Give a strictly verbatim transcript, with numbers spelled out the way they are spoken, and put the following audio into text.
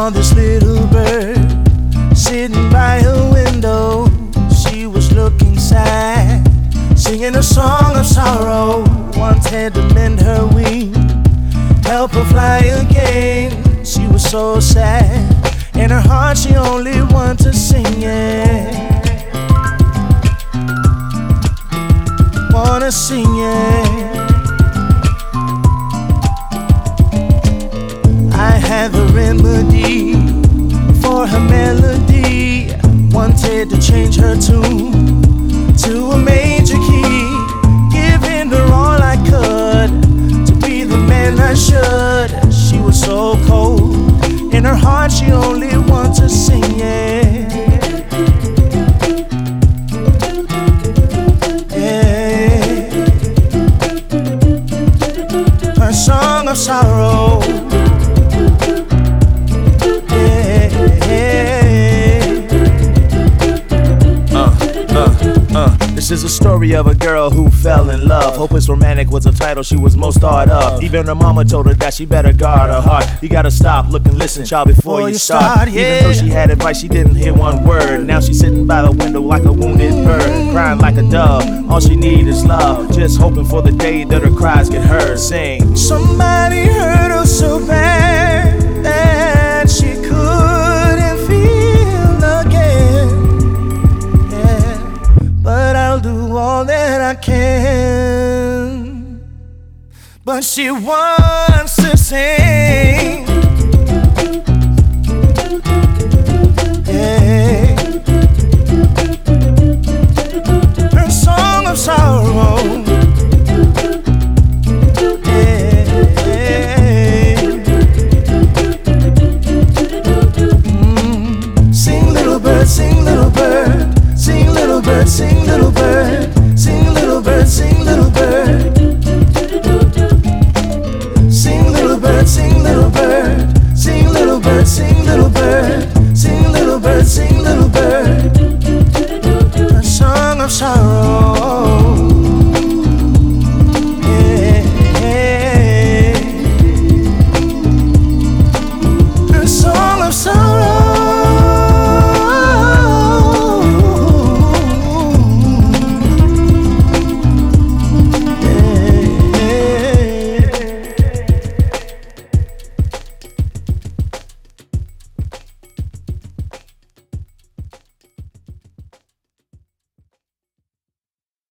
saw this little bird sitting by her window. She was looking sad, singing a song of sorrow. Wanted to mend her wing, help her fly again. She was so sad, in her heart she only wanted to sing it. Wanna sing it. I had the remedy for her melody. Wanted to change her tune to a major key, giving her all I could to be the man I should. She was so cold, in her heart she only wanted to sing it. Yeah. Her song of sorrow. This is a story of a girl who fell in love. Hopeless Romantic was the title she was most thought of. Even her mama told her that she better guard her heart. You gotta stop, look and listen, child, before, before you start, start yeah. Even though she had advice, she didn't hear one word. Now she's sitting by the window like a wounded bird, crying like a dove. All she need is love, just hoping for the day that her cries get heard. Sing. Somebody hurt her so bad that she couldn't feel again. Yeah, but I'll do all that I can. But she wants to sing.